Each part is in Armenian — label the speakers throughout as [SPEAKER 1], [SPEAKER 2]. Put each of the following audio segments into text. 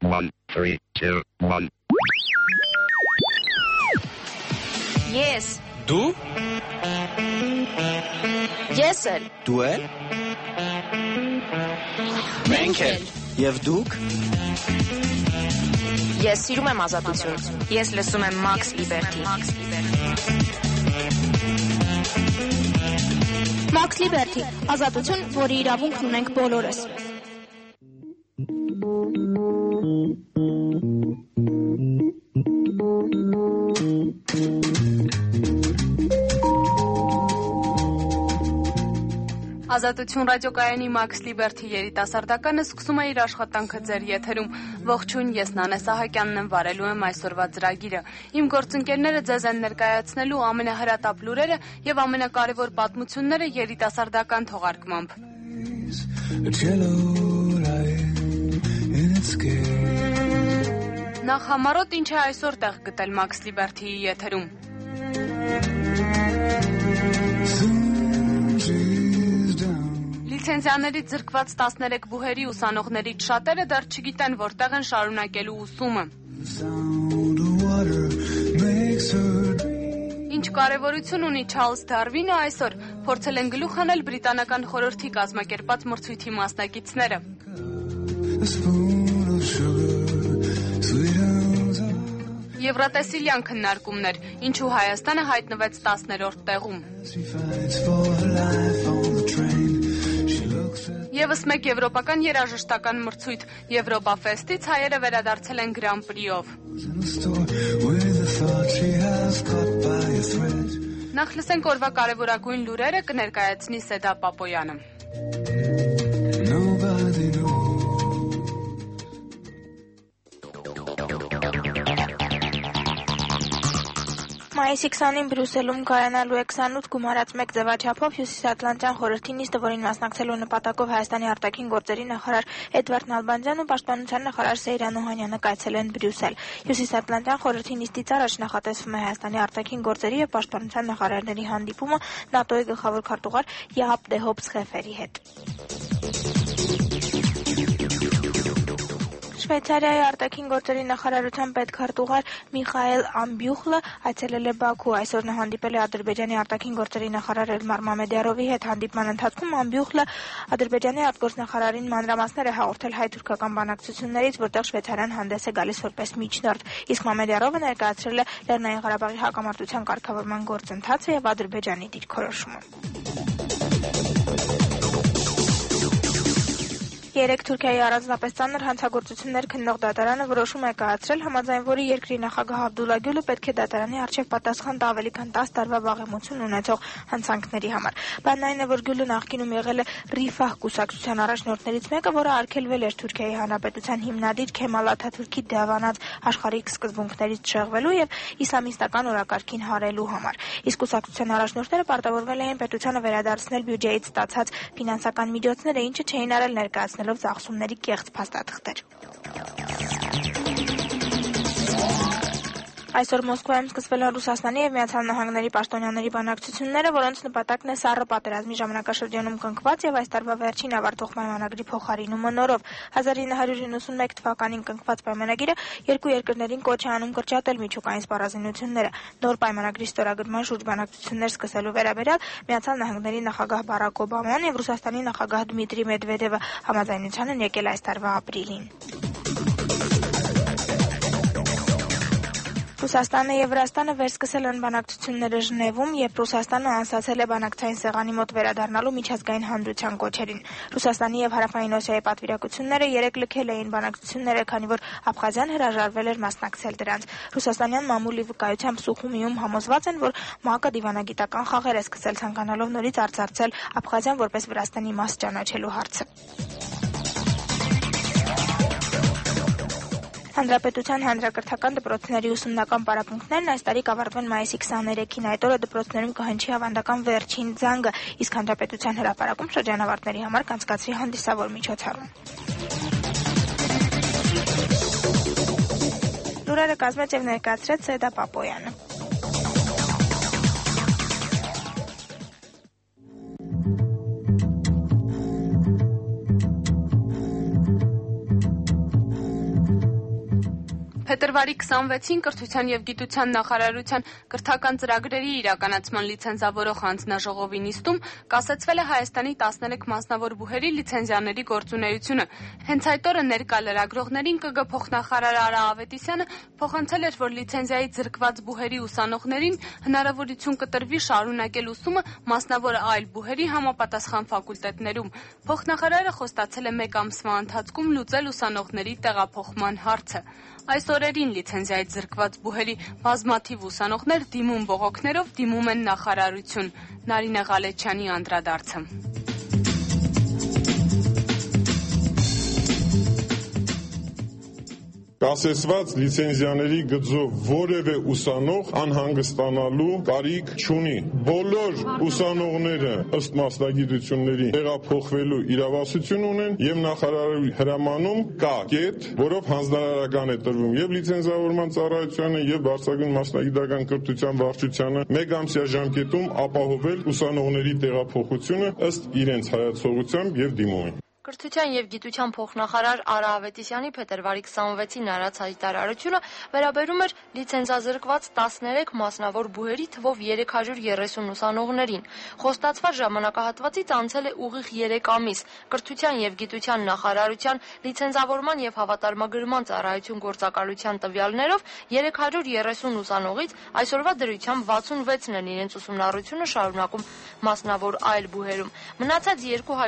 [SPEAKER 1] 1, 3, 2, 1.
[SPEAKER 2] Ես։
[SPEAKER 3] Դու։
[SPEAKER 2] Ես էլ։
[SPEAKER 3] Դու էլ։ Մենք էլ։ Եվ դուք։
[SPEAKER 2] Ես սիրում եմ ազատություն։ Ես լսում եմ Max Liberty։
[SPEAKER 4] Max Liberty, ազատություն, որի իրավունքն ունենք բոլորս։
[SPEAKER 5] Ազատություն ռադիոկայանի Max Liberty երիտասարդականը սկսում է իր աշխատանքը ձեր եթերում։ Ողջույն, ես Նանե Սահակյանն եմ, վարելու եմ այսօրվա ծրագիրը։ Իմ գործընկերները ձեզ են ներկայացնելու ամենահրատապ լուրերը եւ ամենակարևոր պատմությունները երիտասարդական թողարկմամբ։ Նախ համառոտ ինչ է այսօր տեղ գտել Max Liberty-ի եթերում։ Լիցենզիաներից զրկված 13 բուհերի ուսանողներից շատերը դեռ չգիտեն, որտեղ են շարունակելու ուսումը։ Ինչ կարևորություն ունի Չարլզ Դարվինը այսօր, փորձել են գլուխ հանել բրիտանական խորհրդի կազմակերպած մրցույթի մասնակիցները։ Եվրատեսիլյան քննարկումներ, ինչու Հայաստանը հայտնվեց 10-րդ տեղում։ Եվս մեկ եվրոպական երաժշտական մրցույթ Եվրոպաֆեստից հայերը վերադարձել են Grand Prix-ով։ Նախ լսենք օրվա կարևորագույն լուրերը, կներկայացնի Սեդա Պապոյանը։
[SPEAKER 4] Մայիսի 20-ին Բրյուսելում կայանալու է 28 գումարած մեկ ձևաչափով Հյուսիսատլանտյան խորհրդի նիստը, որին մասնակցելու նպատակով Հայաստանի արտաքին գործերի նախարար Էդվարդ Նալբանդյանն ու պաշտպանության նախարար Սեյրան Օհանյանը կայցել են Բրյուսել։ Հյուսիսատլանտյան խորհրդի նիստից առաջ նախատեսվում է Հայաստանի արտաքին գործերի եւ պաշտպանության նախարարների հանդիպումը ՆԱՏՕ-ի գլխավոր քարտուղար Յահապ դե Հոփսխեֆերի հետ։ Շվեյցարիայի արտաքին գործերի նախարարության պետքարտուղար Միխայել Ամբյուխլը այցելել է Բաքու։ Այսօր նա հանդիպել է Ադրբեջանի արտաքին գործերի նախարար Էլմար Մամեդյարովի հետ։ Հանդիպման ընթացքում Ամբյուխլը Ադրբեջանի արտգործնախարարին մանրամասներ է հաղորդել հայ-թուրքական բանակցություններից, որտեղ Շվեյցարիան հանդես է գալիս որպես միջնորդ։ Իսկ Մամեդյարովը ներկայացրել է Լեռնային Ղարաբաղի հակամարտության կարգավորման գործընթացը եւ Ադրբեջանի դիրքորոշումը։ Երեք Թուրքիայի առանձնապես ծանր հանցագործություններ քննող դատարանը որոշում է կայացրել, համաձայն որի երկրի նախագահ Աբդուլլա Գյուլը պետք է դատարանի առջև պատասխան տա ավելի քան 10 տարվա վաղեմություն ունեցող հանցանքների համար։ Բանն այն է, որ Գյուլը նախկինում եղել է Ռիֆահ կուսակցության առաջնորդներից մեկը, որը արգելվել էր Թուրքիայի Հանրապետության հիմնադիր Քեմալ Աթաթուրքի դավանած աշխարհիկ սկզբունքներից շեղվելու եւ իսլամիստական օրակարգին հարելու համար։ Իսկ կուսակցության առաջնորդները պարտավորվել էին պետությանը վերադարձնել բյուջեից ստացած ֆինանսական միջոցները, ինչը չէին արել ներկայացնելով ծախսումների կեղծ փաստաթղթեր։ Այսօր Մոսկվայում սկսվել են Ռուսաստանի եւ Միացյալ Նահանգների պաշտոնյաների բանակցությունները, որոնց նպատակն է սառը պատերազմի ժամանակաշրջանում կնքված եւ այս տարվա վերջին ավարտող պայմանագրի փոխարինումը նորով։ 1991 թվականին կնքված պայմանագիրը երկու երկրներին կոչ է անում կրճատել միջուկային սպառազինությունները։ Նոր պայմանագրի ստորագրման շուրջ բանակցություններ սկսելու վերաբերյալ Միացյալ Նահանգների նախագահ Բարակ Օբաման եւ Ռուսաստանի նախագահ Դմիտրի Մեդվեդևը համաձայնության են եկել այս տարվա ապրիլին։ Ռուսաստանը եւ Վրաստանը վերսկսել են բանակցությունները Ժնևում, երբ Ռուսաստանը անցացել է բանակցային սեղանի մոտ վերադառնալու միջազգային հանրության կոչերին։ Ռուսաստանի եւ Հարավային Օսիայի պատվիրակությունները երեք լքել էին բանակցությունները, քանի որ Աբխազիան հրաժարվել էր մասնակցել դրանց։ Ռուսաստանյան մամուլի վկայությամբ Սուխումիում համոզված են, որ ՄԱԿ-ը դիվանագիտական խաղեր է սկսել ցանկանալով նորից արձարցել Աբխազիան որպես Վրաստանի մաս ճանաչելու հարցը։ Հանրապետության հանրակրթական դպրոցների ուսումնական պարապմունքներն այս տարի կավարտվեն մայիսի 23-ին։ Այդ օրը դպրոցներում կհնչի ավանդական վերջին զանգը, իսկ հանրապետության հրապարակում շրջանավարտների համար կանցկացվի հանդիսավոր միջոցառում։ Լուրերը կազմեց եւ ներկայացրեց Սեդա Պապոյանը։
[SPEAKER 5] Փետրվարի 26-ին Կրթության և գիտության նախարարության կրթական ծրագրերի իրականացման լիցենզավորող հանձնաժողովի նիստում կասեցվել է Հայաստանի 13 մասնավոր բուհերի լիցենզիաների գործունեությունը։ Հենց այդ օրը ներկա լրագրողներին ԿԳ փոխնախարար Արա Ավետիսյանը փոխանցել էր, որ լիցենզիայի ձրկված բուհերի ուսանողներին հնարավորություն կտրվի շարունակել ուսումը մասնավոր այլ բուհերի համապատասխան ֆակուլտետներում։ Փոխնախարարը խոստացել է 1 ամսվա ընթացքում լուծել ուսանողների տեղափոխման հարցը։ Այս օրերին լիցենզիայից զրկված բուհերի բազմաթիվ ուսանողներ դիմում բողոքներով դիմում են նախարարություն։ Նարինե Ղալեչյանի անդրադարձը։
[SPEAKER 6] Կասեցված լիցենզիաների գծով որևէ ուսանող անհանգստանալու կարիք չունի։ Բոլոր ուսանողները ըստ մասնագիտությունների տեղափոխվելու իրավասություն ունեն եւ նախարարի հրամանում կա կետ, որով հանձնարարական է տրվում եւ լիցենզավորման ծառայությանը եւ բարձրագույն մասնագիտական կրթության վարչությանը 1 ամսյա ժամկետում ապահովել ուսանողների տեղափոխությունը ըստ իրենց հայացողությամբ եւ դիմումի։
[SPEAKER 7] Կրթության և գիտության փոխնախարար Արա Ավետիսյանի փետրվարի 26-ին արած հայտարարությունը վերաբերում էր լիցենզազրկված 13 մասնավոր բուհերի թվով 330 ուսանողներին։ Խոստացված ժամանակահատվածից անցել է ուղիղ 3 ամիս։ Կրթության և գիտության նախարարության լիցենզավորման և հավատարմագրման ծառայություն գործակալության տվյալներով 330 ուսանողից այսօրվա դրությամբ 66-ն են իրենց ուսումնառությունը շարունակում մասնավոր այլ բուհերում։ Մնացած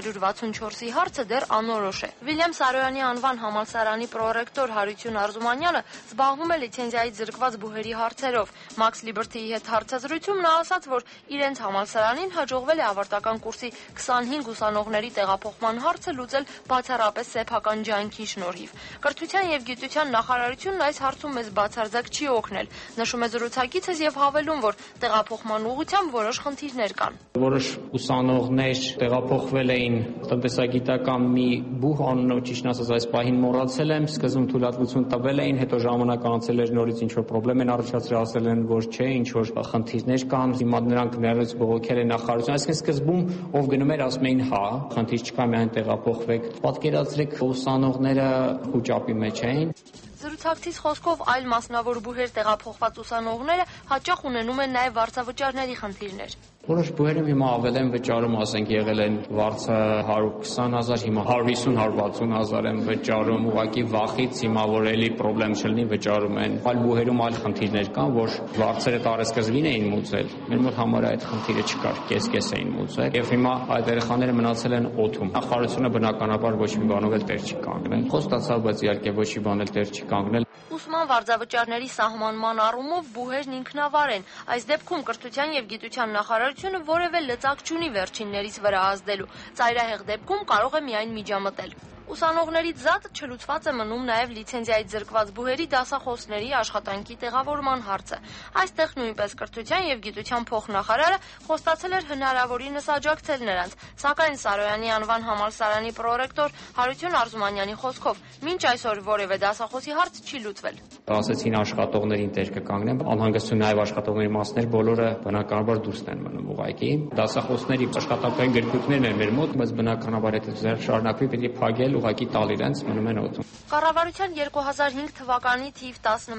[SPEAKER 7] 264-ի հարցը դեռ անորոշ է։ Վիլյամ Սարոյանի անվան համալսարանի պրոռեկտոր Հարություն Արզումանյանը զբաղվում է լիցենզիայի զրկված բուհերի հարցերով։ Max Liberty-ի հետ հարցազրույցում նա ասաց, որ իրենց համալսարանին հաջողվել է ավարտական կուրսի 25 ուսանողների տեղափոխման հարցը լուծել բացառապես սեփական ջանքի շնորհիվ։ Կրթության և գիտության նախարարությունն այս հարցում մեզ բացարձակ չի օգնել, նշում է զրուցակիցս եւ հավելում, որ տեղափոխման ուղղությամբ որոշ խնդիրներ կան։
[SPEAKER 8] Որոշ ուսանողներ տեղափոխվել էին տնտեսագիտական մի բուհ, անունով ճիշտ ասած այս պահին մոռացել եմ, սկզբում թույլատվություն տվել էին, հետո ժամանակ անցել էր նորից ինչ որ խնդրեմ են առաջացրել, ասել են, որ չէ, ինչ որ խնդիրներ կան, հիմա նրանք ներառած բողոքել են նախարարություն, այսինքն սկզբում ով գնում էր ասում էին հա, խնդիր չկա, միայն տեղափոխվեք։ Պատկերացրեք ուսանողները խուճապի մեջ էին։
[SPEAKER 7] Զրուցակցից խոսքով այլ մասնավոր բուհեր տեղափոխված ուսանողները հաճախ ունենում են նաև վարձավճարների խնդիրներ։
[SPEAKER 8] Որոշ բուհերում հիմա ավել են վճարում, ասենք եղել են վարձը 120,000, հիմա 150-160,000 են վճարում, ուղղակի վախից հիմա որ էլի խնդրեմ չլինի վճարում են։ Այլ բուհերում այլ խնդիրներ կան, որ վարձերը տարեսկզբին էին մուծել, մեր մոտ համարյա այդ խնդիրը չկար, կես-կես էին մուծել, եւ հիմա այդ երեխաները մնացել են օդում։ Նախարարությունը բնականաբար ոչ մի բանով էլ տեր չի կանգնել։ Խոստացավ, բայց իհարկե ոչ մի բան էլ տեր չի կանգնել։
[SPEAKER 7] Ուսման վարձավճարների սահմանման առումով բուհերն ինքնավար են։ Այս դեպքում Կրթության և գիտության նախարարությունը որևէ լծակ չունի վերջիններից վրա ազդելու։ Ծայրահեղ դեպքում կարող է միայն միջամտել։ Ուսանողներից զատ չլուծված է մնում նաև լիցենզիայից զրկված բուհերի դասախոսների աշխատանքի տեղավորման հարցը։ Այստեղ նույնպես Կրթության և գիտության փոխնախարարը խոստացել էր հնարավորինս աջակցել նրանց, սակայն Սարոյանի անվան համալսարանի պրոռեկտոր Հարություն Արզումանյանի խոսքով մինչ այսօր որևէ դասախոսի հարց չի լուծվել։
[SPEAKER 8] Ասեցին աշխատողներին տեր կկանգնեն, անհանգստություն նաև աշխատողների մասներ բոլորը բնականաբար դուրս են մնում ուղղակի։ Դասախոսների աշխատանքային գրքույկներն են մեր մոտ, բայց բնականաբար եթե շարունակվի պետք է փակել ուղղակի տալ իրենց մնում են օդում։
[SPEAKER 7] Կառավարության 2005 թվականի թիվ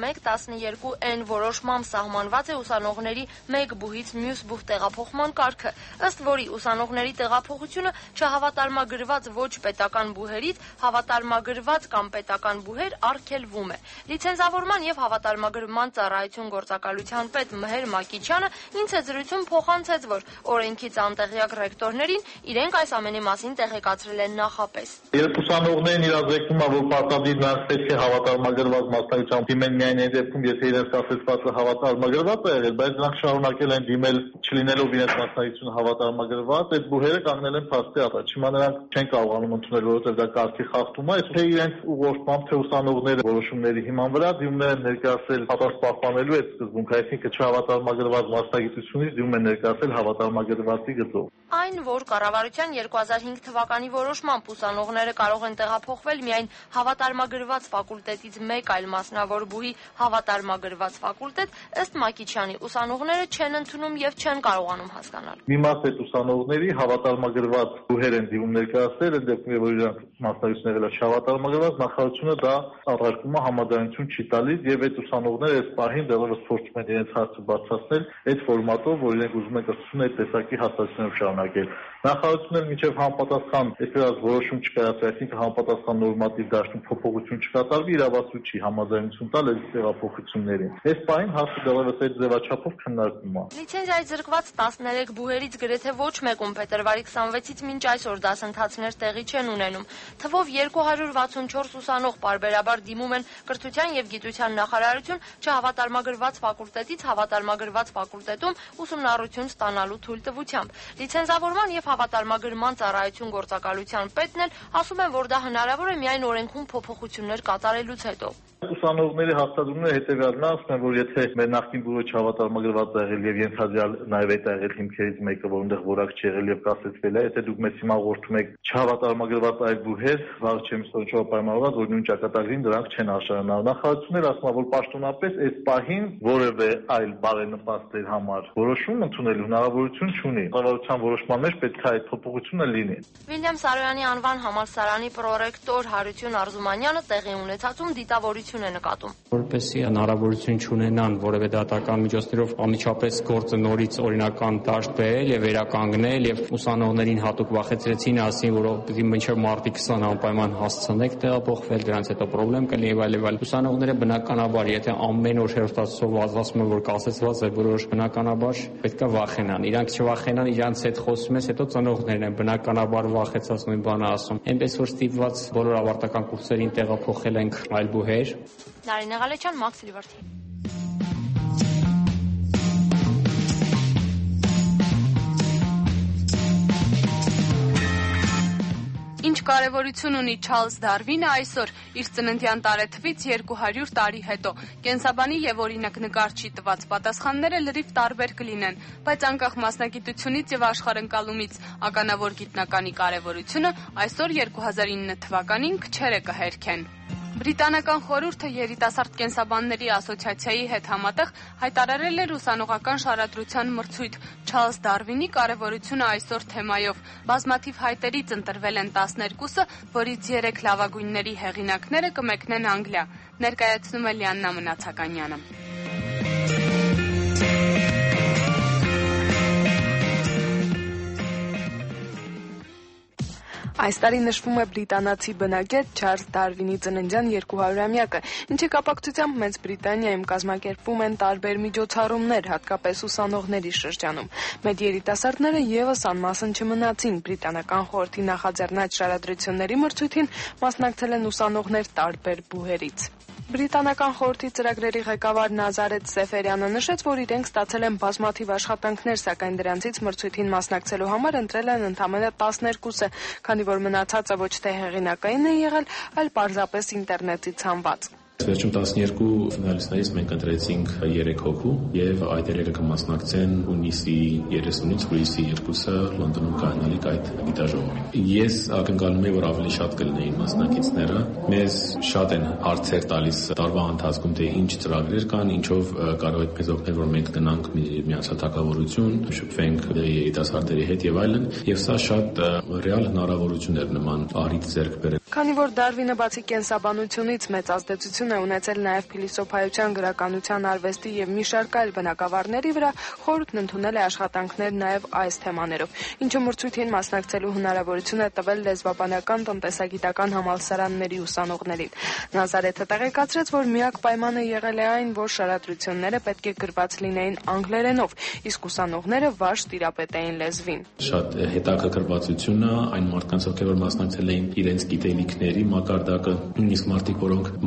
[SPEAKER 7] 11-12N որոշմամբ սահմանված է ուսանողների մեկ բուհից մյուս բուհ տեղափոխման կարգը, ըստ որի ուսանողների տեղափոխությունը չհավատարմագրված ոչ պետական բուհերից հավատարմագրված կամ պետական բուհեր արգելվում է։ Լիցենզավորման եւ հավատարմագրման ծառայություն գործակալության պետ Մհեր Մակիչյանը ինձ հետ զրույցում փոխանցեց, որ օրենքից անտեղյակ ռեկտորներին իրենք այս ամենի մասին տեղեկացրել են նախապես։
[SPEAKER 9] Երբ ուսանողներին իրազեկվում է, որ պարտադիր նրանց պետք է հավատարմագրված մասնագիտությամբ դիմեն միայն այն դեպքում, եթե իրենց ասացվածը հավատարմագրված է եղել, բայց նրանք շարունակել են դիմել չլինելով իրենց մասնագիտությունը հավատարմագրված, այդ բուհերը կանգնել են փաստի առաջ։ Հիմա նրանք չեն կարողանում ընդունել, որովհետև դա կարգի խախտում է, թե իրենց ուղղությամբ, թե ուսանողները որոշումների հիման վրա դիմումներ են ներկայացել հատված պահպանելու այդ սկզբունքը, այսինքն չհավատարմագրված մասնագիտությունից դիմում են ներկայացել հավատարմագրվածի գծով։
[SPEAKER 7] Այն, որ կառավարության 2005 թվականի որոշմամբ ուսանողները կարող կարող են տեղափոխվել միայն հավատարմագրված ֆակուլտետից մեկ այլ մասնավոր բուհի հավատարմագրված ֆակուլտետ, ըստ Մակիչյանի ուսանողները չեն ընդունում եւ չեն կարողանում հասկանալ։
[SPEAKER 9] Մի մաս այդ ուսանողների հավատարմագրված բուհեր են դիմում ներկայացնել, այդ դեպքում որ իրանք մասնագիտությունները չհավատարմագրված, նախարարությունը դա առարկում է համաձայնություն չի տալիս եւ այդ ուսանողները այս պահին դեռևս փորձում են իրենց հարցը բարձրացնել այդ ֆորմատով, որ իրենք ուզում են կրթությունը այդ տեսակի հաստատություններով շարունակել։ Նախարարությունն մինչև համապատասխան այսպես որոշում չկայացվի, այսինքն համապատասխան նորմատիվ դաշտում փոփոխություն չկատարվի, իրավասու չի համաձայնություն տալ այս տեղափոխություններին։ Այս պահին հարցը դեռևս այդ ձևաչափով քննարկվում է։
[SPEAKER 7] Լիցենզիայի զրկված 13 բուհերից գրեթե ոչ մեկում փետրվարի 26-ից մինչ այսօր դասընթացներ տեղի չեն ունենում։ Թվով 264 ուսանող պարբերաբար դիմում են Կրթության եւ Գիտության նախարարություն չհավատարմագրված ֆակուլտետից հավատարմագրված ֆակուլտետում ուսումնառություն ստանալու թույլտվությամբ։ Լիցենզավորման եւ հավատարմագրման ծառայություն գործակալության պետն էլ ասում են, որ դա հնարավոր է միայն օրենքում փոփոխություններ կատարելուց հետո։
[SPEAKER 9] Ուսանողների հաստատումները հետևյալն ասում են, որ եթե մեր նախկին բուհը չհավատարմագրված է եղել եւ ենթադրյալ նաեւ այդ եղել հիմքերից մեկը, որոնտեղ որակ չի եղել եւ կասեցվել է, եթե դուք մեզ հիմա ողջում եք չհավատարմագրված այլ բուհեր, վաղ չեմ ստորչով պայմանավորված, որ նույն ճակատագրին դրանք չեն արժանանալ։ Նախարարությունները ասում են, որ պաշտոնապես այս պահին որևէ այլ բարենպաստեր համար որոշում ընդունելու հնարավորություն չունի։ Կառավարության որոշման մեջ պետք է այդ փոփոխությունը լինի։
[SPEAKER 7] Վիլյամ Սարոյանի անվան համալսարանի պրոռեկտոր Հարություն Արզումանյանը տեղի ունեցածում դիտավորություն է նկատում։
[SPEAKER 8] Որպեսզի հնարավորություն չունենան որևէ դատական միջոցներով անմիջապես գործը նորից օրինական դաշտ բերել եւ վերականգնել եւ ուսանողներին հատուկ վախեցրեցին, ասին, որ պիտի մինչեւ մարտի 20 անպայման հասցնեք տեղափոխվել, դրանից հետո խնդրեմ կլինի եւ այլ։ Ուսանողները բնականաբար, եթե ամեն օր հերոստատուսով ասում են, որ կասեցված է որոշ, բնականաբար պետք է վախենան։ Իրանք չվախենան, իրանց հետ խոսում ես, հետո ծնողներն են բնականաբար վախեցած նույն բանը ասում։ Այնպես որ ստիպված բոլոր ավարտական կուրսերին տեղափոխել ենք այլ բուհեր։
[SPEAKER 7] Նարինե Ղալեչյան, Max Liberty։ Ինչ կարևորություն ունի Չարլզ Դարվինը այսօր իր ծննդյան տարեթվից 200 տարի հետո։ Կենսաբանի եւ օրինակ նկարչի տված պատասխանները լրիվ տարբեր կլինեն, բայց անկախ մասնագիտությունից եւ աշխարհընկալումից ականավոր գիտնականի կարևորությունը այսօր 2009 թվականին քչերը կհերքեն։ Բրիտանական խորհուրդը երիտասարդ կենսաբանների ասոցիացիայի հետ համատեղ հայտարարել էր ուսանողական շարադրության մրցույթ Չարլզ Դարվինի կարևորությունը այսօր թեմայով։ Բազմաթիվ հայտերից ընտրվել են 12-ը, որից 3 լավագույնների հեղինակները կմեկնեն Անգլիա։ Ներկայացնում է Լիաննա Մնացականյանը։
[SPEAKER 5] Այս տարի նշվում է բրիտանացի բնագետ Չարլզ Դարվինի ծննդյան 200-ամյակը, ինչի կապակցությամբ Մեծ Բրիտանիայում կազմակերպվում են տարբեր միջոցառումներ, հատկապես ուսանողների շրջանում։ Մեծ երիտասարդները եւս անմասն չմնացին։ Բրիտանական խորհրդի նախաձեռնած շարադրությունների մրցույթին մասնակցել են ուսանողներ տարբեր բուհերից։ Բրիտանական խորհրդի ծրագրերի ղեկավար Նազարեթ Սեֆերյանը նշեց, որ իրենք ստացել են բազմաթիվ աշխատանքներ, սակայն դրանցից մրցույթին մասնակցելու համար ընտրել են ընդամենը 12-ը, քանի որ մնացածը ոչ թե հեղինակային է եղել, այլ պարզապես ինտերնետից հանված։
[SPEAKER 10] Վերջում 12 ֆինալիստներից մենք ընտրեցինք 3 հոգու եւ այդ երեքը կմասնակցեն հունիսի 30-ից հուլիսի 2-ը Լոնդոնում կայանալիք այդ գիտաժողովին։ Ես ակնկալում եմ, որ ավելի շատ կլինեին մասնակիցները։ Մեզ շատ են հարցեր տալիս տարվա ընթացքում, թե ինչ ծրագրեր կան, ինչով կարող է մեզ օգնել, որ մենք գնանք միացյալ թագավորություն, շփվենք երիտասարդների հետ եւ այլն, եւ սա շատ ռեալ հնարավորություն էր նման առիթ ձեռք բերել։
[SPEAKER 5] Քանի որ Դարվինը բացի կենսաբանությունից մեծ ազդեցություն է ունեցել նաև փիլիսոփայության, գրականության, արվեստի եւ մի շարք այլ բնագավառների վրա, խորհուրդն ընդունել է աշխատանքներ նաև այս թեմաներով, ինչը մրցույթին մասնակցելու հնարավորություն է տվել լեզվաբանական, տնտեսագիտական համալսարանների ուսանողներին։ Նազարեթը տեղեկացրեց, որ միակ պայմանը եղել է այն, որ շարադրությունները պետք է գրված լինեին անգլերենով, իսկ ուսանողները վարժ տիրապետեին լեզվին։
[SPEAKER 10] Շատ հետաքրքրվածությունը այն մարդկանց, ովքեր որ մասնակցել էին իրենց գիտելիքների մակարդակը, նույնիսկ մարդիկ, որոնք մասնագետ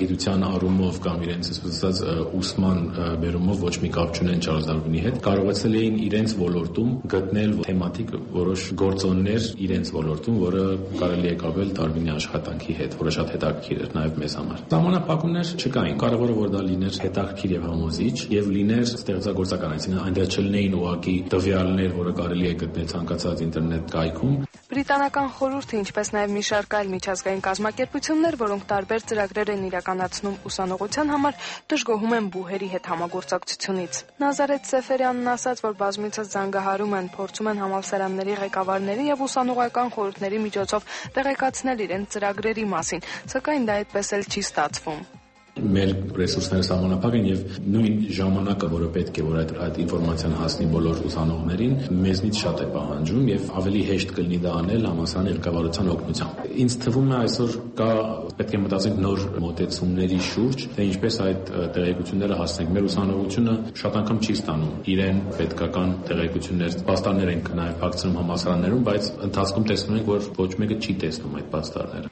[SPEAKER 10] մասնագիտության առումով կամ իրենց ասած ուսման բերումով ոչ մի կապ չունեն Չարլզ Դարվինի հետ, կարողացել էին իրենց ոլորտում գտնել թեմատիկ որոշ գործոններ իրենց ոլորտում, որը կարելի է կապել Դարվինի աշխատանքի հետ, որը շատ հետաքրքիր էր նաև մեզ համար։ Սահմանափակումներ չկային, կարևորը որ դա լիներ հետաքրքիր եւ համոզիչ եւ լիներ ստեղծագործական, այսինքն այնտեղ չլինեին ուղղակի տվյալներ, որը կարելի է գտնել ցանկացած ինտերնետ կայքում։
[SPEAKER 5] Բրիտանական խորհուրդը, ինչպես նաև մի շարք այլ միջազգային կազմակերպություններ, որոնք տարբեր ծրագրեր են իրականացնում ուսանողության համար, դժգոհում են բուհերի հետ համագործակցությունից։ Նազարեթ Սեֆերյանն ասաց, որ բազմիցս զանգահարում են, փորձում են համալսարանների ղեկավարների եւ ուսանողական խորհուրդների միջոցով տեղեկացնել իրենց ծրագրերի մասին, սակայն դա այդպես էլ չի ստացվում։
[SPEAKER 10] Մեր ռեսուրսները սահմանափակ են եւ նույն ժամանակը, որը պետք է որ այդ ինֆորմացիան հասնի բոլոր ուսանողներին, մեզնից շատ է պահանջում եւ ավելի հեշտ կլինի դա անել համալսարանի ղեկավարության օգնությամբ։ Ինձ թվում է այսօր կա պետք է մտածենք նոր մոտեցումների շուրջ, թե ինչպես այդ տեղեկությունները հասնենք։ Մեր ուսանողությունը շատ անգամ չի ստանում իրեն պետքական տեղեկություններ, պաստառներ են նաեւ փակցնում համալսարաններում, բայց ընթացքում տեսնում ենք, որ ոչ մեկը չի տեսնում այդ պաստառները։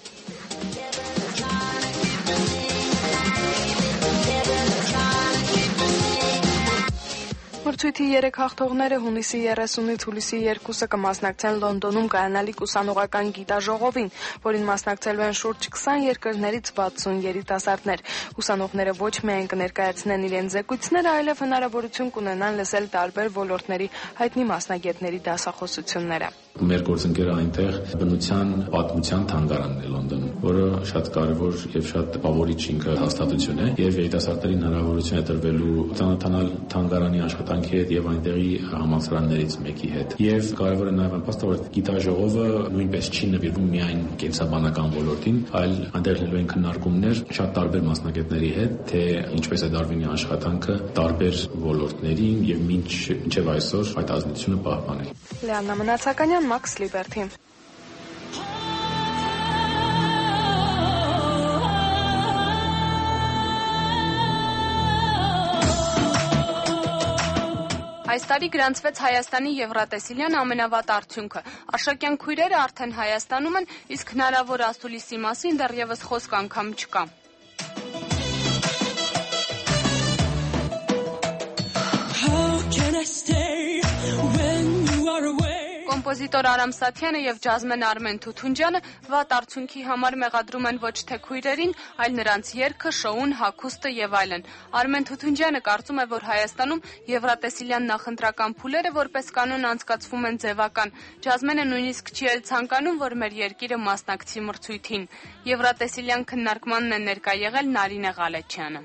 [SPEAKER 5] Մրցույթի 3 հաղթողները հունիսի 30-ից հուլիսի 2-ը կմասնակցեն Լոնդոնում կայանալիք ուսանողական գիտաժողովին, որին մասնակցելու են շուրջ 20 երկրներից 60 երիտասարդներ։ Ուսանողները ոչ միայն կներկայացնեն իրենց զեկույցները, այլև հնարավորություն կունենան լսել տարբեր ոլորտների հայտնի մասնագետների դասախոսությունները։
[SPEAKER 10] Մեր գործընկերը այնտեղ բնության պատմության թանգարանն է Լոնդոնում, որը շատ կարևոր եւ շատ տպավորիչ ինքը հաստատություն է եւ երիտասարդներին հնարավորություն է տրվելու ծանոթանալ թանգարանի աշխատանքի հետ եւ այնտեղի համալսարաններից մեկի հետ։ Եվ կարևոր է նաեւ անպաստը, որ գիտաժողովը նույնպես չի նվիրվում միայն կենսաբանական ոլորտին, այլ այնտեղ լինելու են քննարկումներ շատ տարբեր մասնագետների հետ, թե ինչպես է Դարվինի աշխատանքը տարբեր ոլորտներին եւ մինչեւ այսօր այդ ազդեցությունը պահպանել։
[SPEAKER 5] Լիաննա Մնացականյան, Max Liberty։ Այս տարի գրանցվեց Հայաստանի Եվրատեսիլյան ամենավատ արդյունքը։ Արշակյան քույրերը արդեն Հայաստանում են, իսկ հնարավոր ասուլիսի մասին դեռևս խոսք անգամ չկա։ Կոմպոզիտոր Արամ Սաթյանը եւ ջազմեն Արմեն Թութունջյանը վատ արդյունքի համար մեղադրում են ոչ թե քույրերին, այլ նրանց երգը, շոուն, հագուստը եւ այլն։ Արմեն Թութունջյանը կարծում է, որ Հայաստանում Եվրատեսիլյան նախընտրական փուլերը որպես կանոն անցկացվում են ձևական։ Ջազմենը նույնիսկ չի էլ ցանկանում, որ մեր երկիրը մասնակցի մրցույթին։ Եվրատեսիլյան քննարկմանն է ներկա եղել Նարինե Ղալեչյանը։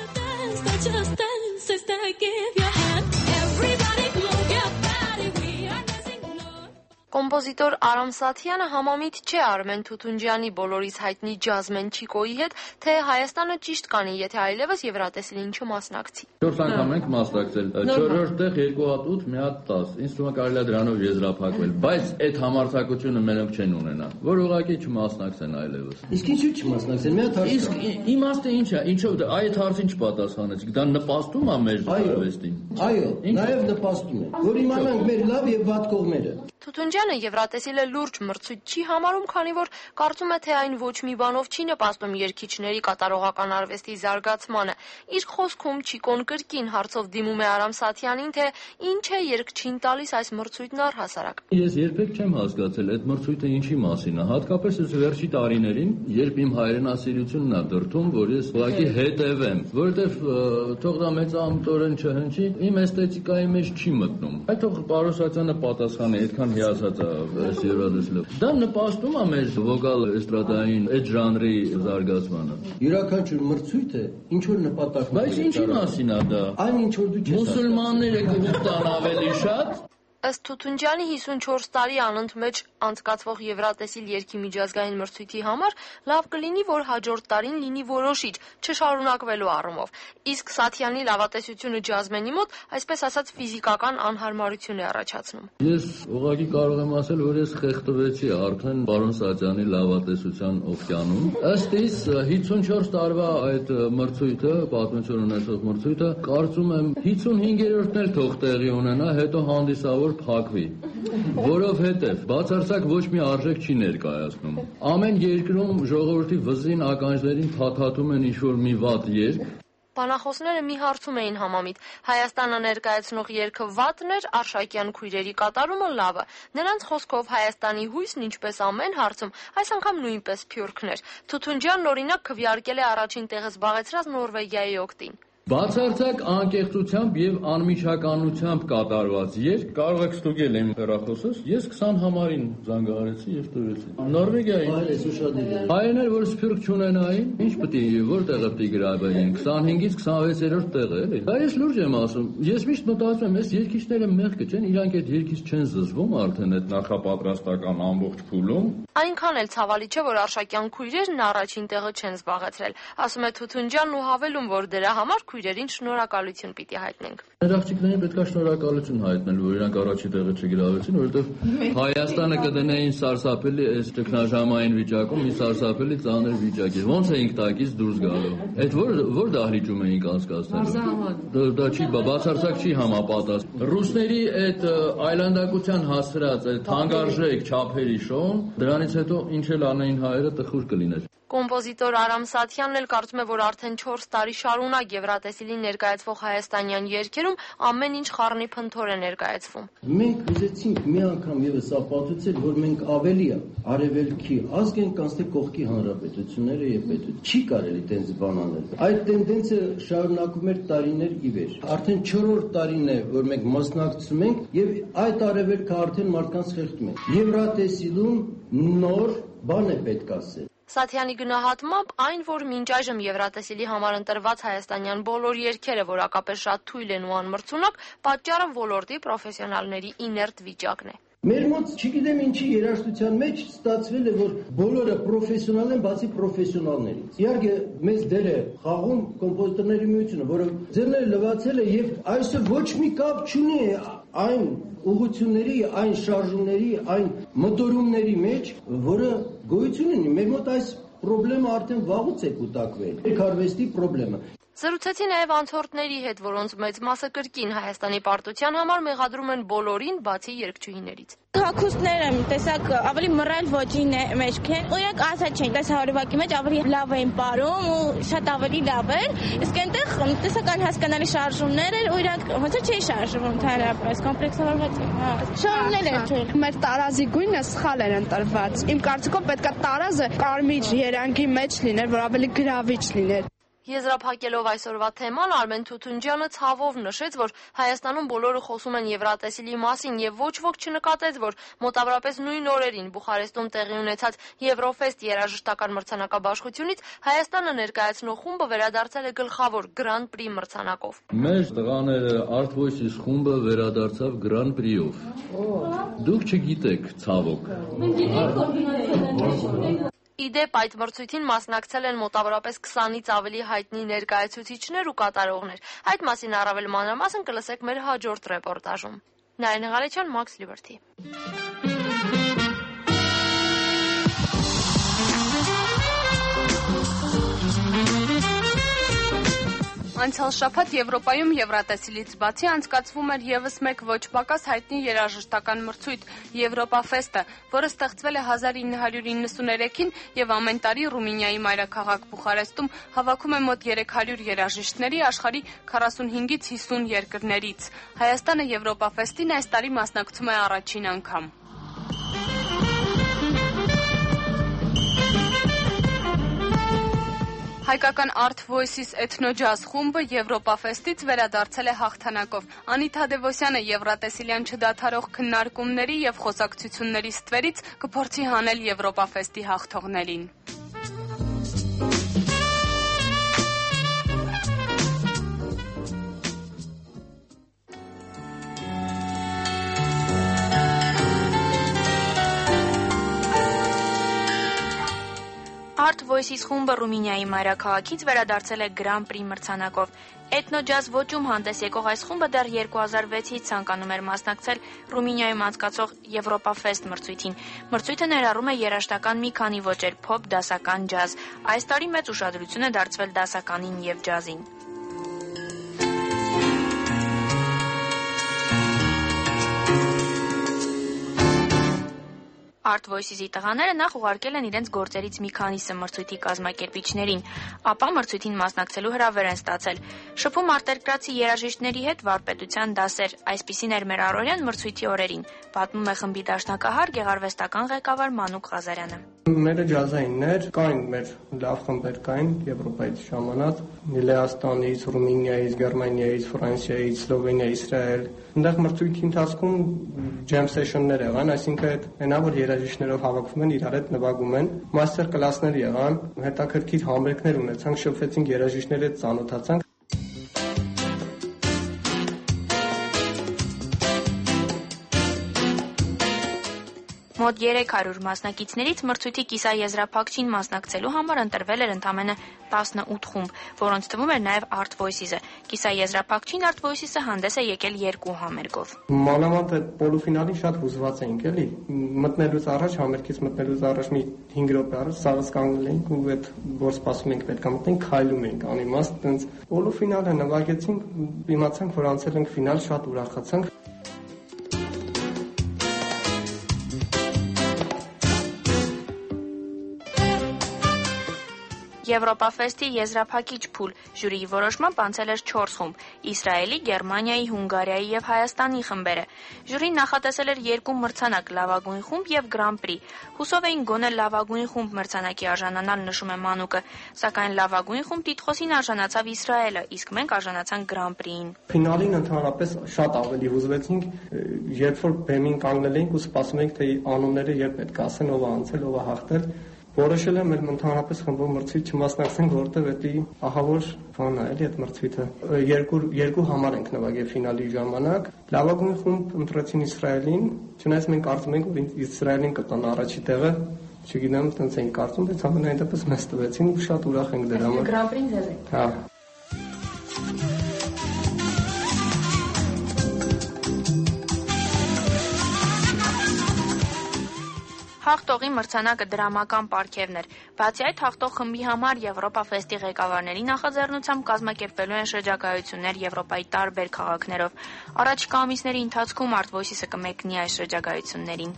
[SPEAKER 7] Կոմպոզիտոր Արամ Սաթյանը համամիտ չէ Արմեն Թութունջյանի բոլորից հայտնի ջազմեն Չիկոյի հետ, թե Հայաստանը ճիշտ կանի, եթե այլևս Եվրատեսիլին չմասնակցի։ 4 անգամ ենք մասնակցել, 4-րդ տեղ 2 հատ 8, մի հատ 10։ Ինձ թվում է կարելի է դրանով եզրափակվել, բայց այդ համարձակությունը մենակ չեն ունենա, որ ուղղակի չմասնակցեն այլևս։ Իսկ ինչու չմասնակցեն։ Մի հատ հարց։ Իսկ իմաստը ինչ է, ինչով այդ հարցին չպատասխանեցիք։ Դա նպաստում է մեր արվեստին։ Այո, նաև նպաստում է, որ իմանանք մեր լավ եւ վատ կողմերը։ Թութունջյանը Եվրատեսիլը լուրջ մրցույթ չի համարում, քանի որ կարծում է, թե այն ոչ մի բանով չի նպաստում երգիչների կատարողական արվեստի զարգացմանը։ Իր խոսքում Չիկոն կրկին հարցով դիմում է Արամ Սաթյանին, թե ինչ է երգչին տալիս այս մրցույթն առհասարակ։ Ես երբեք չեմ հասկացել այդ մրցույթը ինչի մասին է, հատկապես այս վերջի տարիներին, երբ իմ հայրենասիրությունն է դրդում, որ ես ուղղակի հետևեմ, որովհետև թող դա մեծամտորեն չհնչի, իմ էսթետիկայի մեջ չի մտնում։ Այդ թող Պարոսյանը պատասխանի, այդքան հիասած է այս Եվրատեսիլը։ Դա նպաստում է մեր վոկալ էստրադային այդ ժանրի զարգացմանը։ Յուրաքանչյուր մրցույթը ինչ որ նպատակ ունի։ Բայց ինչի մասին է դա։ Այն ինչ որ դու չես։ Մուսուլմանները կգուտան ավելի շատ։ Ըստ Թութունջյանի 54 տարի անընդմեջ անցկացվող Եվրատեսիլ երգի միջազգային մրցույթի համար լավ կլինի, որ հաջորդ տարին լինի որոշիչ, չշարունակվելու առումով։ Իսկ Սաթյանի լավատեսությունը ջազմենի մոտ, այսպես ասած, ֆիզիկական անհարմարություն է առաջացնում։ Ես ուղղակի կարող եմ ասել, որ ես խեղդվեցի արդեն պարոն Սաթյանի լավատեսության օվկիանում։ Ըստ իս 54 տարվա այդ մրցույթը, պատմություն ունեցող մրցույթը, կարծում եմ 55-րդն էլ թող տեղի ունենա, հետո հանդիսավոր
[SPEAKER 11] որ փակվի, որովհետև բացարձակ ոչ մի արժեք չի ներկայացնում։ Ամեն երկրում ժողովրդի վզին ականջներին փաթաթում են ինչ-որ մի վատ երգ։
[SPEAKER 7] Բանախոսները մի հարցում էին համամիտ. Հայաստանը ներկայացնող երգը վատն էր, Արշակյան քույրերի կատարումը լավը։ Նրանց խոսքով Հայաստանի հույսն ինչպես ամեն հարցում, այս անգամ նույնպես Փյուրքն էր։ Թութունջյանն օրինակ քվեարկել է առաջին տեղը զբաղեցրած Նորվեգիայի օգտին։
[SPEAKER 11] Բացարձակ անկեղծությամբ եւ անմիջականությամբ կատարված երգ, կարող եք ստուգել իմ հեռախոսս, ես 20 համարին զանգահարեցի եւ տվեցի։ Նորվեգիայի հայերներ, որ սփյուռք չունենային, ինչ պետք է որտեղը պետք է գրավեին, 25-ից 26-րդ տեղը, էլի։ Դա ես լուրջ եմ ասում։ Ես միշտ մտածում եմ, այս երգիչները մեղքը չեն, իրանք այդ երգից չեն զզվում արդեն այդ նախապատրաստական ամբողջ փուլում։
[SPEAKER 7] Այնքան էլ ցավալի չէ, որ Արշակյան քույրերն առաջին տեղը չեն զբաղեցրել։ Ասում է Թութունջյանն ու հավելում, որ դրա համար քույրերին շնորհակալություն պիտի հայտնենք։
[SPEAKER 11] Մեր աղջիկներին պետք է շնորհակալություն հայտնել, որ իրանք առաջի տեղը չգրավեցին, որովհետև Հայաստանը կդնեին սարսափելի այս ճգնաժամային վիճակում, մի սարսափելի ծանր վիճակ է։ Ոնց էինք տակից դուրս գալու։ Այդ որ դահլիճում էինք անցկացնելու։ Դա չի բացարձակ չի համապատասխան։ Ռուսների այդ այլանդակության հասրած այդ թանկարժեք չափերի շոուն, դրանից հետո ինչ էլ անեին հայերը տխուր կլիներ։
[SPEAKER 7] Կոմպոզիտոր Արամ Սաթյանն էլ կարծում է, որ արդեն 4 տարի շարունակ Եվրատեսիլին ներկայացվող հայաստանյան երգերում ամեն ինչ խառնի փնթոր է ներկայացվում։
[SPEAKER 12] Մենք ուզեցինք մի անգամ եւս ապացուցել, որ մենք ավելի արևելքի ազգ ենք, կանց թե կողքի հանրապետությունները եւ պետություն։ Չի կարելի տենց բան անել։ Այդ տենդենսը շարունակում էր տարիներ ի վեր։ Արդեն 4-րդ տարին է, որ մենք մասնակցում ենք եւ այդ արևելքը արդեն մարդկանց խեղդում է։ Եվրատեսիլում նոր բան է պետք ասել։
[SPEAKER 7] Սաթյանի գնահատմամբ այն, որ մինչ այժմ Եվրատեսիլի համար ընտրված հայաստանյան բոլոր երգերը որակապես շատ թույլ են ու անմրցունակ, պատճառը ոլորտի պրոֆեսիոնալների իներտ վիճակն է։
[SPEAKER 12] Մեր մոտ չգիտեմ ինչի երաժշտության մեջ ստացվել է, որ բոլորը պրոֆեսիոնալ են, բացի պրոֆեսիոնալներից։ Իհարկե, մեծ դեր է խաղում կոմպոզիտորների միությունը, որը ձեռները լվացել է եւ այսօր ոչ մի կապ չունի այն ուղղությունների, այն շարժումների, այն մոտորումների մեջ, որը գոյություն ունի։ Մեր մոտ այս խնդրեմը արդեն վաղուց է կուտակվել։ Երգարվեստի խնդրեմը։
[SPEAKER 7] Զրուցեցի նաև անցորդների հետ, որոնց մեծ մասը կրկին Հայաստանի պարտության համար մեղադրում են բոլորին, բացի երգչուհիներից։
[SPEAKER 4] Հագուստները տեսակ ավելի մռայլ ոճի մեջ են, ու իրենք ասած չեն, տեսահարիվակի մեջ ավելի լավ էին ապարում ու շատ ավելի լավ էր, իսկ այնտեղ տեսակ անհասկանալի շարժումներ էր, ու իրենք ոնց չէի շարժվում ընդհանրապես, կոմպլեքսավորված էր։ Շարժումներ էր։
[SPEAKER 13] Մեր տարազի գույնը սխալ էր ընտրված։ Իմ կարծիքով պետք է տարազը կարմիր երանգի մեջ լիներ, որ ավելի գրավիչ լիներ։
[SPEAKER 7] Եզրափակելով այսօրվա թեման, Արմեն Թութունջյանը ցավով նշեց, որ Հայաստանում բոլորը խոսում են Եվրատեսիլի մասին եւ ոչ ոք չնկատեց, որ մոտավորապես նույն օրերին Բուխարեստում տեղի ունեցած Եվրոֆեստ երաժշտական մրցանակաբաշխությունից Հայաստանը ներկայացնող խումբը վերադարձել է գլխավոր Grand Prix մրցանակով։
[SPEAKER 11] Մեր տղաները Art Voices խումբը վերադարձավ Grand Prix-ով։ Դուք չգիտեք, ցավոք։
[SPEAKER 7] Իդեպ այդ մրցույթին մասնակցել են մոտավորապես 20-ից ավելի հայտնի ներկայացուցիչներ ու կատարողներ։ Այդ մասին առավել մանրամասն կլսեք մեր հաջորդ ռեպորտաժում։ Նարին Ղարեչյան, Max Liberty։
[SPEAKER 5] Անցյալ շաբաթ Եվրոպայում Եվրատեսիլից բացի անցկացվում էր ևս մեկ ոչ պակաս հայտնի երաժշտական մրցույթ Եվրոպաֆեստը, որը ստեղծվել է 1993-ին եւ ամեն տարի Ռումինիայի մայրաքաղաք Բուխարեստում հավաքում է մոտ 300 երաժիշտների աշխարհի 45-ից 50 երկրներից։ Հայաստանը Եվրոպաֆեստին այս տարի մասնակցում է առաջին անգամ։ Հայկական Art Voices Ethno-Jazz խումբը Եվրոպաֆեստից վերադարձել է հաղթանակով։ Անիտ Հադևոսյանը Եվրատեսիլյան չդադարող քննարկումների եւ խոսակցությունների ստվերից կփորձի հանել Եվրոպաֆեստի հաղթողներին։
[SPEAKER 2] Art Voices խումբը Ռումինիայի մայրաքաղաքից վերադարձել է Grand Prix մրցանակով։ Էթնո-ջազ ոճում հանդես եկող այս խումբը դեռ 2006-ից ցանկանում էր մասնակցել Ռումինիայում անցկացող Եվրոպաֆեստ մրցույթին։ Մրցույթը ներառում է երաժշտական մի քանի ոճեր՝ փոփ, դասական, ջազ։ Այս տարի մեծ ուշադրություն է դարձվել դասականին եւ ջազին։ Art Voices-ի տղաները նախ ուղարկել են իրենց գործերից մի քանիսը մրցույթի կազմակերպիչներին, ապա մրցույթին մասնակցելու հրավեր են ստացել։ Շփում արտերկրացի երաժիշտների հետ վարպետության դասեր, այսպիսին էր մեր առօրյան մրցույթի օրերին, պատմում է խմբի դաշնակահար գեղարվեստական ղեկավար Մանուկ Ղազարյանը։
[SPEAKER 14] Մերը ջազայիններ կային, մեր լավ խմբեր կային Եվրոպայից ժամանած, Լեհաստանից, Ռումինիայից, Գերմանիայից, Ֆրանսիայից, Սլովենիա, Իսրայել։ Այնտեղ մրցույթի ընթացքում ջեմ սեշններ եղան, այսինքն այնա որ երաժիշտներով հավաքվում են, իրար հետ նվագում են, մաստեր կլասներ եղան, հետաքրքիր համերգներ ունեցանք, շփվեցինք երաժիշտների հետ, ծանոթացանք։
[SPEAKER 2] Մոտ 300 մասնակիցներից մրցույթի կիսաեզրափակչին մասնակցելու համար ընտրվել էր ընդամենը 18 խումբ, որոնց թվում էր նաև Art Voices-ը։ Կիսաեզրափակչին Art Voices-ը հանդես է եկել 2 համերգով։
[SPEAKER 14] Մանավանդ այդ պոլուֆինալին շատ հուզված էինք, էլի։ Մտնելուց առաջ, համերգից մտնելուց առաջ մի 5 րոպե առաջ սաղս կանգնել էինք ու այդ որ սպասում ենք պետք է մտնենք, քայլում էինք անիմաստ, տենց պոլուֆինալը նվագեցինք, իմացանք, որ անցել ենք ֆինալ, շատ ուրախացանք։
[SPEAKER 2] Եվրոպաֆեստի եզրափակիչ փուլ ժյուրիի որոշմամբ անցել էր 4 խումբ՝ Իսրայելի, Գերմանիայի, Հունգարիայի եւ Հայաստանի խմբերը։ Ժյուրին նախատեսել էր 2 մրցանակ՝ լավագույն խումբ եւ Grand Prix։ Հուսով էին գոնե լավագույն խումբ մրցանակի արժանանալ, նշում է Մանուկը, սակայն լավագույն խումբ տիտղոսին արժանացավ Իսրայելը, իսկ մենք արժանացանք Grand Prix-ին։
[SPEAKER 14] Ֆինալին ընդհանրապես շատ ավելի հուզվեցինք, երբ որ բեմին կանգնել էինք ու սպասում էինք, թե անունները երբ պետք է ասեն, ով է անցել, ով է հաղթել։ Որոշել եմ ընդհանրապես խմբով մրցույթ չմասնակցենք, որտեղ էդի ահավոր բան է, էլի այդ մրցույթը։ Երկու համար ենք նվագել ֆինալի ժամանակ։ Լավագույն խումբ ընտրեցին Իսրայելին, չնայած մենք կարծում ենք, որ Իսրայելին կտան առաջի տեղը, չգիտեմ, տենց ենք կարծում, բայց ամենայն դեպս մեզ տվեցին ու շատ ուրախ ենք դրա համար։
[SPEAKER 7] Grand Prix-ն ձեզ է։
[SPEAKER 14] Հա։
[SPEAKER 2] Հաղթողի մրցանակը դրամական պարգևն էր։ Բացի այդ, հաղթող խմբի համար Եվրոպաֆեստի ղեկավարների նախաձեռնությամբ կազմակերպվելու են շրջագայություններ Եվրոպայի տարբեր քաղաքներով։ Առաջիկա ամիսների ընթացքում Art Voices-ը կմեկնի այս շրջագայություններին։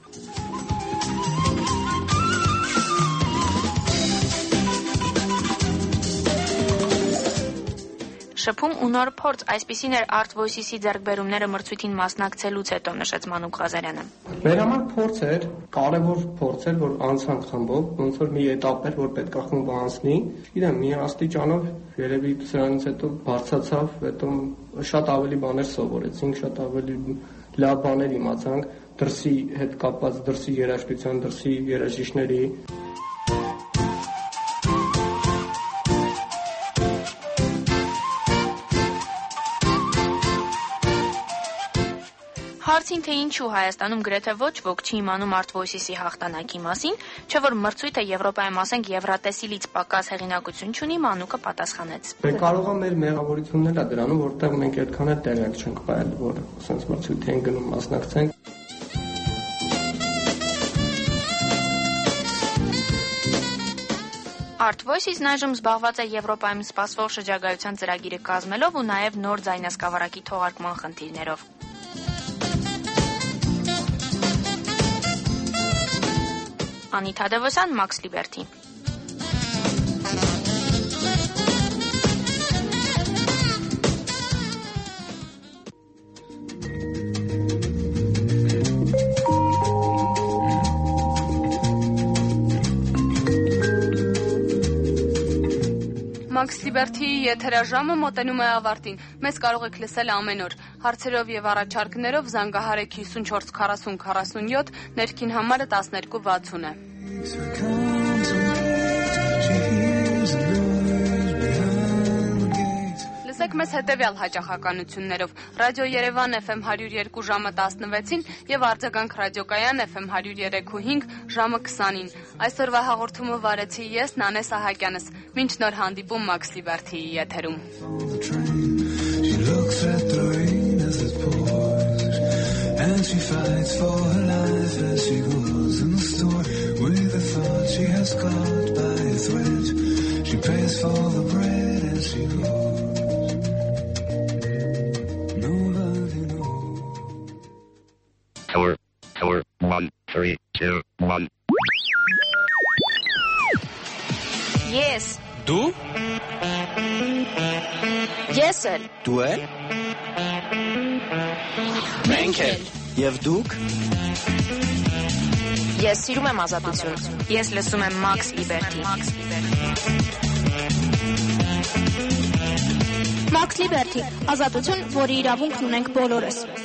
[SPEAKER 2] Շփում ու նոր փորձ, այսպիսին էր Art Voices-ի ձեռքբերումները մրցույթին մասնակցելուց հետո, նշեց Մանուկ Ղազարյանը։
[SPEAKER 14] Մեր համար փորձ էր, կարևոր փորձ էր, որ անցանք խմբով, ոնց որ մի էտապ էր, որ պետք է խումբը անցնի։ Գիտեմ, մի աստիճանով երևի սրանից հետո բարձրացավ, հետո շատ ավելի բաներ սովորեցինք, շատ ավելի լավ բաներ իմացանք, դրսի հետ կապված, դրսի երաժշտության, դրսի երաժիշտների։
[SPEAKER 2] Հարցին, թե ինչու Հայաստանում գրեթե ոչ ոք չի իմանում Art Voices-ի հաղթանակի մասին, չէ որ մրցույթը Եվրոպայում, ասենք, Եվրատեսիլից պակաս հեղինակություն չունի, Մանուկը պատասխանեց։
[SPEAKER 14] Կարող է մեր մեղավորությունն էլ է դրանում, որտեղ մենք այդքան էլ տեղյակ չենք եղել, որ ասենց մրցույթի են գնում մասնակցենք։
[SPEAKER 2] Art Voices-ն այժմ զբաղված է Եվրոպայում սպասվող շրջագայության ծրագիրը կազմելով ու նաև նոր ձայնասկավառակի թողարկման խնդիրներով։ Անիթա Դևոսյան, Max Liberty։
[SPEAKER 5] Max Liberty-ի եթերաժամը մոտենում է ավարտին։ Մեզ կարող եք լսել ամեն օր։ Հարցերով եւ առաջարկներով զանգահարեք 54 40 47, ներքին համարը 1260 է։ Լսեք մեզ հետևյալ հաճախականություններով. Ռադիո Երևան FM 102 ժամը 16-ին եւ Արձագանք ռադիոկայան FM 103.5 ժամը 20-ին։ Այսօրվա հաղորդումը վարեցի ես, Նանե Սահակյանս։ Մինչ նոր հանդիպում Max Liberty-ի եթերում։ She fights for her life as she goes in the store with a thought she has caught by a thread. She prays for the bread as she goes. Nobody knows.
[SPEAKER 1] Tower, 1, 3, 2, 1.
[SPEAKER 7] Ես էլ։
[SPEAKER 3] Դու էլ։ Մենք էլ։ Եվ դուք։
[SPEAKER 7] Ես սիրում եմ ազատություն։
[SPEAKER 2] Ես լսում եմ Max Liberty։
[SPEAKER 4] Max Liberty, ազատություն, որի իրավունքն ունենք բոլորս։